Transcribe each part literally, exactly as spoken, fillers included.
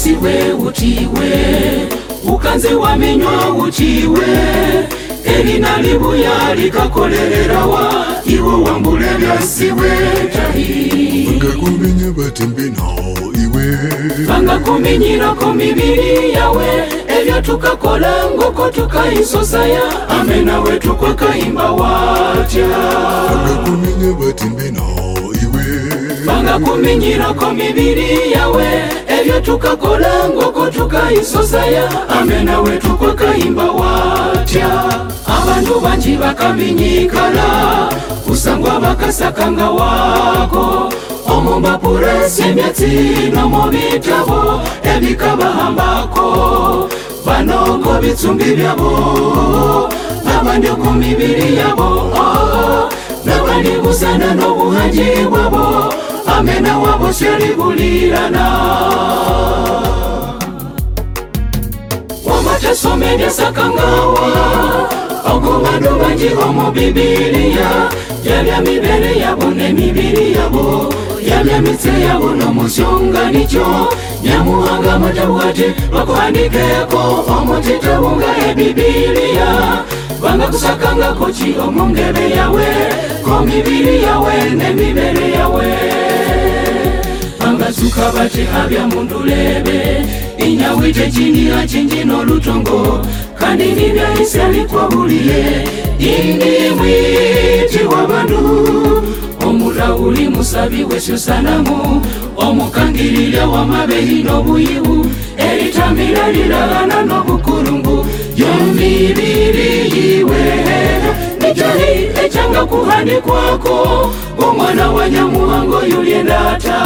siwe utiwe ukanze wamenywa utiwe elina libuya likakolererawa iwo wambule byasiwe tahi bangakumenye batembe nao iwe bangakumenyirako mibiri yawe ebyo tukakola ngoko tukayisosaya ame nawe tukwakayimba watya bangakumenye batembe nao iwe bangakumenyirako mibiri yawe ebyo tukakola ngoko tukayisosaya ame nawe tukwakayimba watya abantu banji bakaminyikala kusangwa bakasakanga wako omumbapura semyatsi no mu bitabo ebikabahambako banoko bitsumbi byabo abandi ku mibiri yabo n'abandi gusana n'obuhangi bwabo amena wabo syalibulirana wamatasomedya sakangawa ogubandu banji omu Bibiliya yabya mibere yabo n'emibiri yabo yabya mitse yabo n'omusyonga nicyo nyamuhanga matabwati bakuhandikeko omutitabu nga eBibiliya bangakusakangako ki omu ngebe yawe ko mibiri yawe n'emibere yawe bangasuka bati habya mundu lebe inyawite chini ya chinji n'olutongo kandi nibyahise alikwabuliye indi mwiti w'abantu omulawuli musabi w'esyo sanamu omukangirira w'amabehi n'obuyibu eritambira liragana n'obukulungu y'omibiri yiwe nijahi ekyanga kuhandikwako ng'omwana wa nyamuhango yulyendata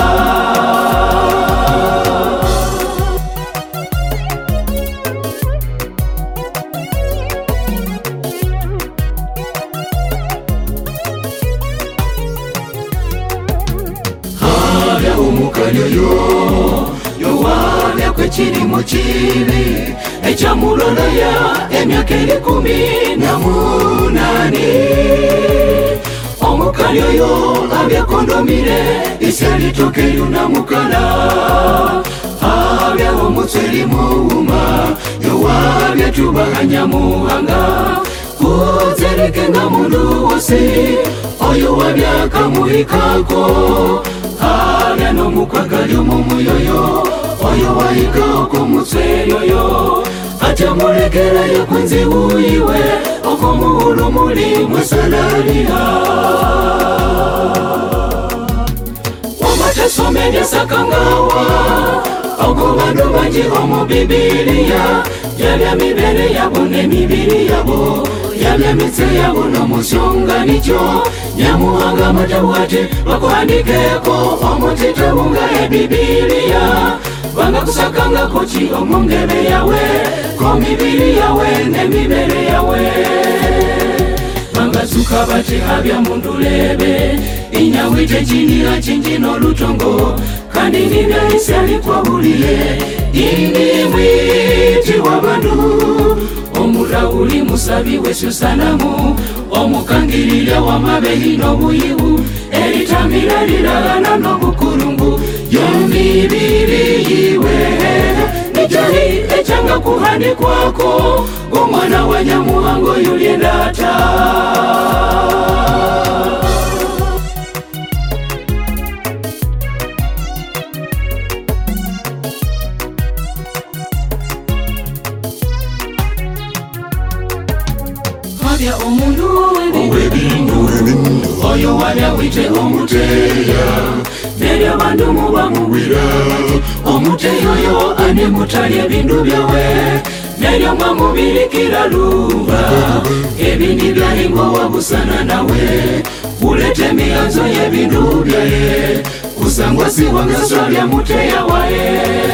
omukalyoyo yowabya kwekirimo kibi ekyamulolaya emyaka erikumi na munani omukalyoyo abyakondomire isyalitoke lyunamukala abya omutsweri muwuma yowabya tubaha nyamuhanga kuzereke nga mundu wose oyo wabyakamuhikako abya n'omukwagalyo mumuyoyo oyo wahika okomutsweri oyo atyamulekerayo kwenzibu iwe okomuhulu muli mwesalaliha wamatasomedya sakangawa ogubandu banji omu Bibiliya yabya mibere yabo n'emibiri yabo yabya mitse yabo n'omusyonga nicyo nyamuhanga matabwati bakuhandikeko omutitabu nga eBibiliya bangakusakangako ki omu ngebe yawe ko mibiri yawe n'emibere yawe bangasuka bati habya mundu lebe inyawite chini ya chinji n'olutongo kandi nibyahise alikwabuliye indi mwiti w'abantu omulawuli musabi w'esyo sanamu omukangirira w'amabehi n'obuyibu eritambira liragana n'obukulungu y'omibiri yiwe nijahi ekyanga kuhandikwako ng'omwana wa nyamuhango yulyendata wabya omundu w'ebindu oyo wabya wite omuteya neryo bandu muba mubwira omuteya oyo ani mutalya ebindu byawe neryo mwamubirikira luba ebindi byahingo wabusana nawe ulete emiyanzo y'ebindu byaye kusangwa siwangaswa lya muteya waye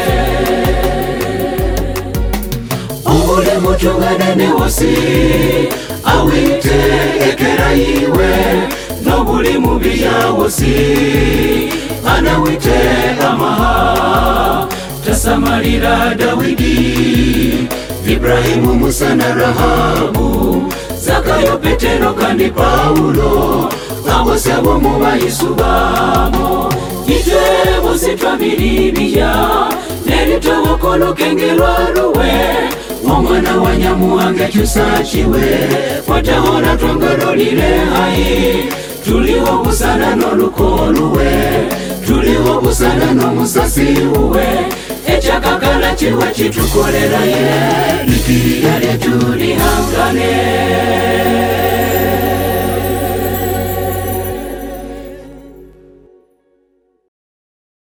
obule mutunganane wosi awite ekera yiwe nobuli mubi yawosi anawite amaha tasamalira Dawidi Ibrahimu Musa na Rahabu Zakayo Petero kandi Paulo abose abo mu bayisubamo ite bose twabiribiya neritobo olukengirwa luwe omwana wa Nyamuwange kyusakiwe kwatahona twongololile hayi tuliwo busana n'olukoluwe tuliwo busana n'omusasi uwe ekyakakala kiwa kitukolera ye likiriya lyetu